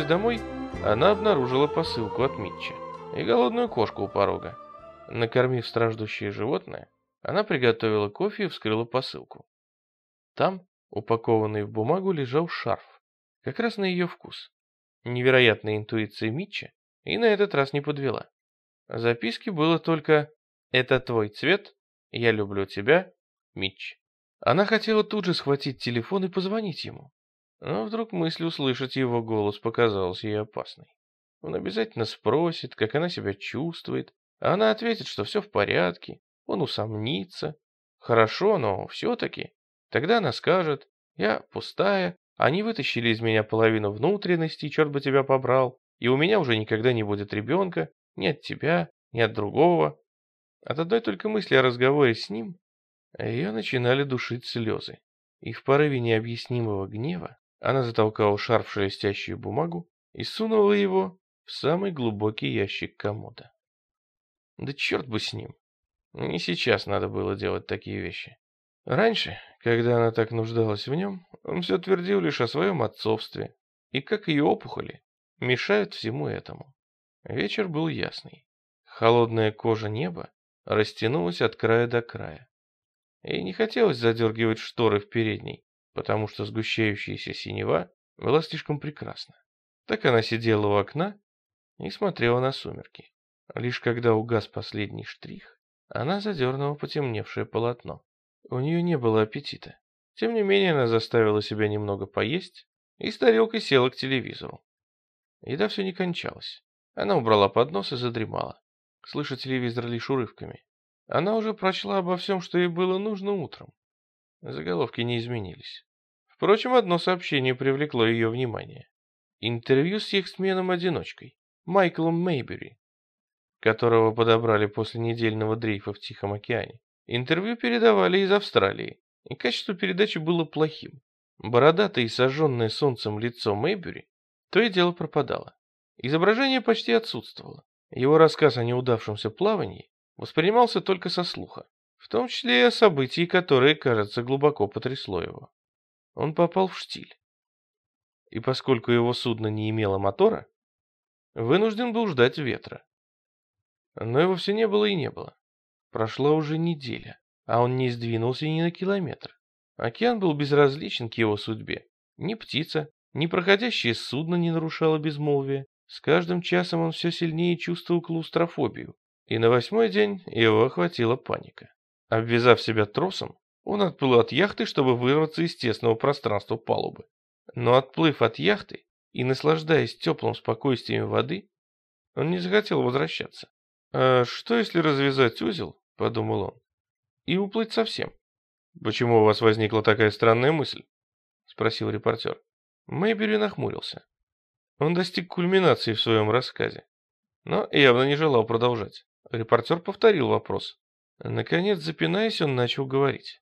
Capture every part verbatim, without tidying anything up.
домой, она обнаружила посылку от Митча и голодную кошку у порога. Накормив страждущее животное, она приготовила кофе и вскрыла посылку. Там, упакованный в бумагу, лежал шарф, как раз на ее вкус. Невероятная интуиция Митча и на этот раз не подвела. В записке было только «Это твой цвет, я люблю тебя, Митч». Она хотела тут же схватить телефон и позвонить ему, но вдруг мысль услышать его голос показалась ей опасной. Он обязательно спросит, как она себя чувствует, а она ответит, что все в порядке, он усомнится. Хорошо, но все-таки. Тогда она скажет: «Я пустая, они вытащили из меня половину внутренностей, черт бы тебя побрал, и у меня уже никогда не будет ребенка, ни от тебя, ни от другого». От одной только мысли о разговоре с ним ее начинали душить слезы, и в порыве необъяснимого гнева она затолкала шарф в шелестящую бумагу и сунула его в самый глубокий ящик комода. Да черт бы с ним. Не сейчас надо было делать такие вещи. Раньше, когда она так нуждалась в нем, он все твердил лишь о своем отцовстве, и как ее опухоли мешают всему этому. Вечер был ясный. Холодная кожа неба растянулась от края до края. Ей не хотелось задергивать шторы в передней, потому что сгущающаяся синева была слишком прекрасна. Так она сидела у окна и смотрела на сумерки. Лишь когда угас последний штрих, она задернула потемневшее полотно. У нее не было аппетита. Тем не менее, она заставила себя немного поесть и с тарелкой села к телевизору. Еда все не кончалась. Она убрала поднос и задремала, слыша телевизор лишь урывками. Она уже прочла обо всем, что ей было нужно утром. Заголовки не изменились. Впрочем, одно сообщение привлекло ее внимание. Интервью с яхтсменом-одиночкой, Майклом Мейбери, которого подобрали после недельного дрейфа в Тихом океане. Интервью передавали из Австралии, и качество передачи было плохим. Бородатое и сожженное солнцем лицо Мейбери то и дело пропадало. Изображение почти отсутствовало. Его рассказ о неудавшемся плавании воспринимался только со слуха, в том числе и о событии, которое, кажется, глубоко потрясло его. Он попал в штиль. И поскольку его судно не имело мотора, вынужден был ждать ветра. Но его все не было и не было. Прошла уже неделя, а он не сдвинулся ни на километр. Океан был безразличен к его судьбе. Ни птица, ни проходящее судно не нарушало безмолвия. С каждым часом он все сильнее чувствовал клаустрофобию. И на восьмой день его охватила паника. Обвязав себя тросом, он отплыл от яхты, чтобы вырваться из тесного пространства палубы. Но отплыв от яхты и наслаждаясь теплым спокойствием воды, он не захотел возвращаться. «А что, если развязать узел, — подумал он, — и уплыть совсем?» «Почему у вас возникла такая странная мысль?» — спросил репортер. Мэйбери нахмурился. Он достиг кульминации в своем рассказе, но явно не желал продолжать. Репортер повторил вопрос. Наконец, запинаясь, он начал говорить.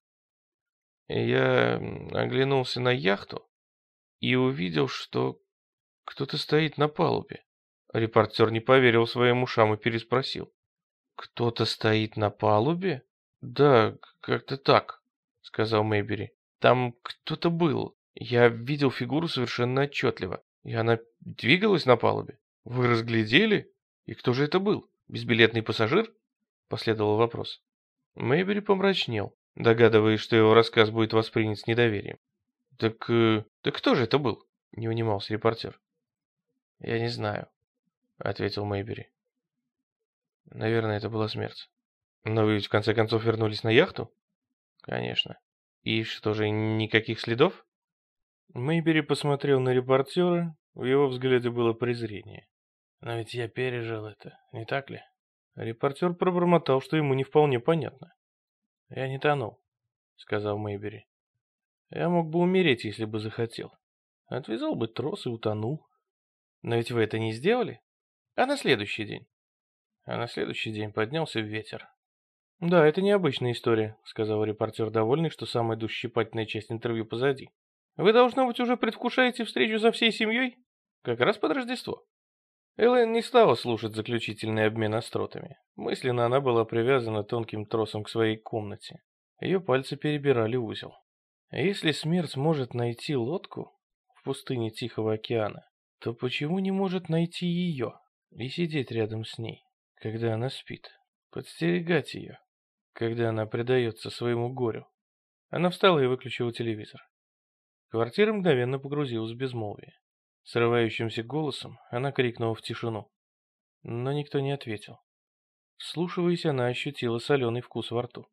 Я оглянулся на яхту и увидел, что кто-то стоит на палубе. Репортер не поверил своим ушам и переспросил. «Кто-то стоит на палубе?» «Да, как-то так», — сказал Мэйбери. «Там кто-то был. Я видел фигуру совершенно отчетливо, и она двигалась на палубе. Вы разглядели? И кто же это был? Безбилетный пассажир?» Последовал вопрос. Мэйбери помрачнел, догадываясь, что его рассказ будет воспринят с недоверием. «Так, э, так кто же это был?» — не унимался репортер. «Я не знаю», — ответил Мэйбери. «Наверное, это была смерть». «Но вы ведь в конце концов вернулись на яхту?» «Конечно». «И что же, никаких следов?» Мэйбери посмотрел на репортера, в его взгляде было презрение. «Но ведь я пережил это, не так ли?» Репортер пробормотал, что ему не вполне понятно. «Я не тонул», — сказал Мэйбери. «Я мог бы умереть, если бы захотел. Отвязал бы трос и утонул. Но ведь вы это не сделали? А на следующий день?» А на следующий день поднялся ветер. «Да, это необычная история», — сказал репортер, довольный, что самая душещипательная часть интервью позади. «Вы, должно быть, уже предвкушаете встречу со всей семьей? Как раз под Рождество». Элэйн не стала слушать заключительный обмен остротами. Мысленно она была привязана тонким тросом к своей комнате. Ее пальцы перебирали узел. Если смерть может найти лодку в пустыне Тихого океана, то почему не может найти ее и сидеть рядом с ней, когда она спит, подстерегать ее, когда она предается своему горю? Она встала и выключила телевизор. Квартира мгновенно погрузилась в безмолвие. Срывающимся голосом она крикнула в тишину, но никто не ответил. Вслушиваясь, она ощутила соленый вкус во рту.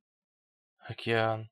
Океан.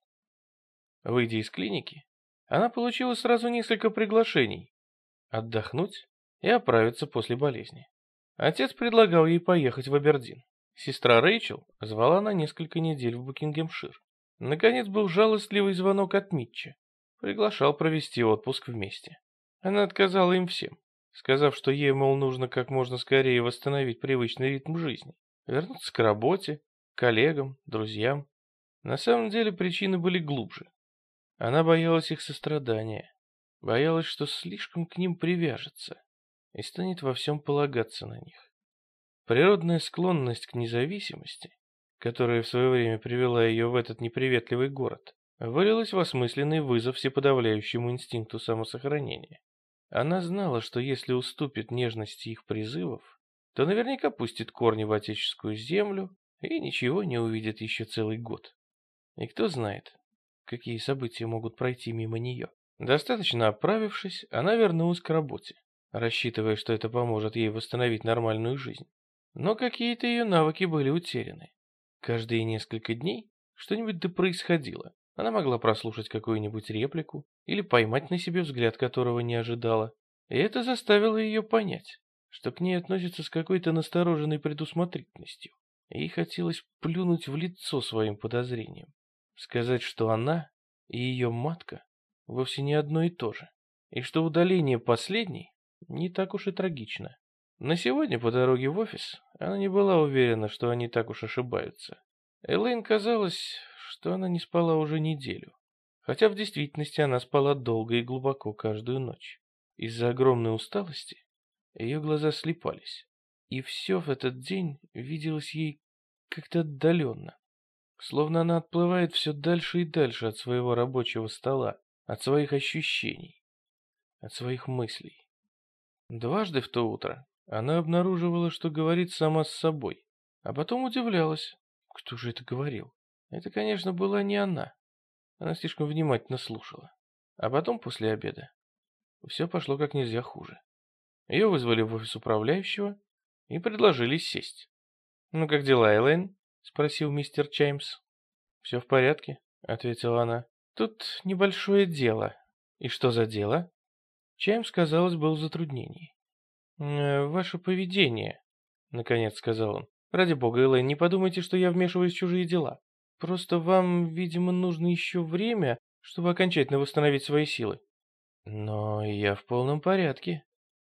Выйдя из клиники, она получила сразу несколько приглашений отдохнуть и оправиться после болезни. Отец предлагал ей поехать в Абердин. Сестра Рэйчел звала на несколько недель в Букингемшир. Наконец был жалостливый звонок от Митча. Приглашал провести отпуск вместе. Она отказала им всем, сказав, что ей, мол, нужно как можно скорее восстановить привычный ритм жизни, вернуться к работе, коллегам, друзьям. На самом деле причины были глубже. Она боялась их сострадания, боялась, что слишком к ним привяжется и станет во всем полагаться на них. Природная склонность к независимости, которая в свое время привела ее в этот неприветливый город, вылилась в осмысленный вызов всеподавляющему инстинкту самосохранения. Она знала, что если уступит нежности их призывов, то наверняка пустит корни в отеческую землю и ничего не увидит еще целый год. И кто знает, какие события могут пройти мимо нее. Достаточно оправившись, она вернулась к работе, рассчитывая, что это поможет ей восстановить нормальную жизнь. Но какие-то ее навыки были утеряны. Каждые несколько дней что-нибудь да происходило. Она могла прослушать какую-нибудь реплику или поймать на себе взгляд, которого не ожидала. И это заставило ее понять, что к ней относятся с какой-то настороженной предусмотрительностью. Ей хотелось плюнуть в лицо своим подозрением. Сказать, что она и ее матка вовсе не одно и то же. И что удаление последней не так уж и трагично. На сегодня по дороге в офис она не была уверена, что они так уж ошибаются. Элейн казалось, что она не спала уже неделю, хотя в действительности она спала долго и глубоко каждую ночь. Из-за огромной усталости ее глаза слипались, и все в этот день виделось ей как-то отдаленно, словно она отплывает все дальше и дальше от своего рабочего стола, от своих ощущений, от своих мыслей. Дважды в то утро она обнаруживала, что говорит сама с собой, а потом удивлялась, кто же это говорил. Это, конечно, была не она. Она слишком внимательно слушала. А потом, после обеда, все пошло как нельзя хуже. Ее вызвали в офис управляющего и предложили сесть. «Ну как дела, Элейн?» — спросил мистер Чаймс. «Все в порядке», — ответила она. «Тут небольшое дело». «И что за дело?» Чаймс, казалось, был в затруднении. «Э, «Ваше поведение», — наконец сказал он. «Ради бога, Элейн, не подумайте, что я вмешиваюсь в чужие дела. Просто вам, видимо, нужно еще время, чтобы окончательно восстановить свои силы». «Но я в полном порядке».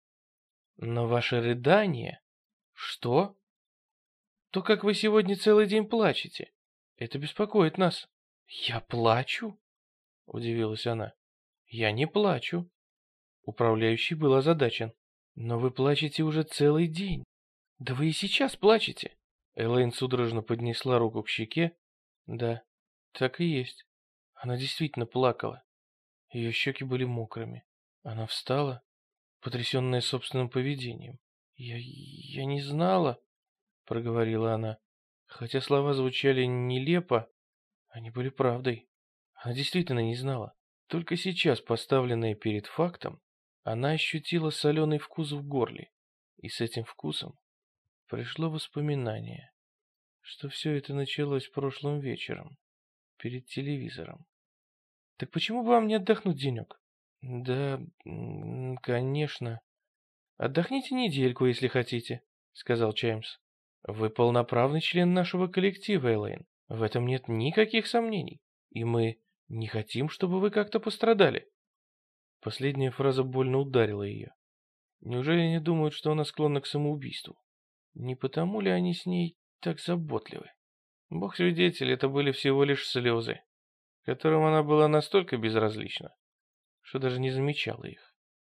«Но ваше рыдание...» «Что?» «То, как вы сегодня целый день плачете. Это беспокоит нас». «Я плачу?» — удивилась она. «Я не плачу». Управляющий был озадачен. «Но вы плачете уже целый день. Да вы и сейчас плачете». Элейн судорожно поднесла руку к щеке. Да, так и есть. Она действительно плакала. Ее щеки были мокрыми. Она встала, потрясенная собственным поведением. «Я... я не знала», — проговорила она. Хотя слова звучали нелепо, они были правдой. Она действительно не знала. Только сейчас, поставленная перед фактом, она ощутила соленый вкус в горле. И с этим вкусом пришло воспоминание, что все это началось прошлым вечером, перед телевизором. «Так почему бы вам не отдохнуть денек?» «Да, м, конечно. Отдохните недельку, если хотите», — сказал Чаймс. «Вы полноправный член нашего коллектива, Элейн. В этом нет никаких сомнений. И мы не хотим, чтобы вы как-то пострадали». Последняя фраза больно ударила ее. Неужели они думают, что она склонна к самоубийству? Не потому ли они с ней так заботливы? Бог свидетель, это были всего лишь слезы, которым она была настолько безразлична, что даже не замечала их.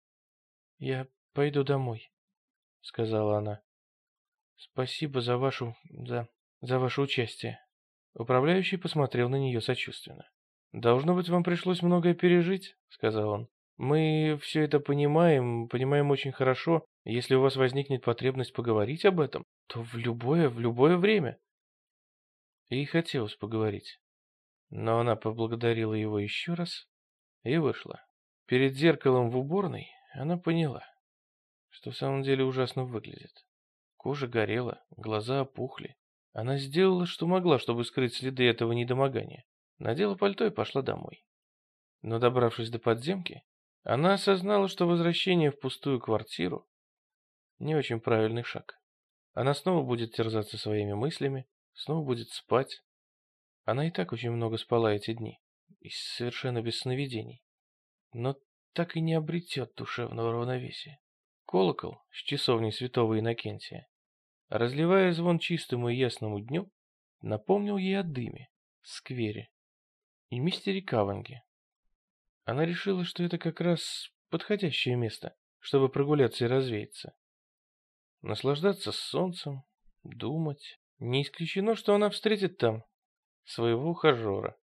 «Я пойду домой», — сказала она. «Спасибо за вашу... за... за ваше участие». Управляющий посмотрел на нее сочувственно. «Должно быть, вам пришлось многое пережить», — сказал он. Мы все это понимаем, понимаем очень хорошо. Если у вас возникнет потребность поговорить об этом, то в любое, в любое время. Ей хотелось поговорить, но она поблагодарила его еще раз и вышла. Перед зеркалом в уборной она поняла, что в самом деле ужасно выглядит. Кожа горела, глаза опухли. Она сделала, что могла, чтобы скрыть следы этого недомогания. Надела пальто и пошла домой. Но, добравшись до подземки, она осознала, что возвращение в пустую квартиру не очень правильный шаг. Она снова будет терзаться своими мыслями, снова будет спать. Она и так очень много спала эти дни, и совершенно без сновидений, но так и не обретет душевного равновесия. Колокол с часовни святого Иннокентия, разливая звон чистому и ясному дню, напомнил ей о дыме, сквере и мистере Каванге. Она решила, что это как раз подходящее место, чтобы прогуляться и развеяться. Наслаждаться солнцем, думать. Не исключено, что она встретит там своего ухажера.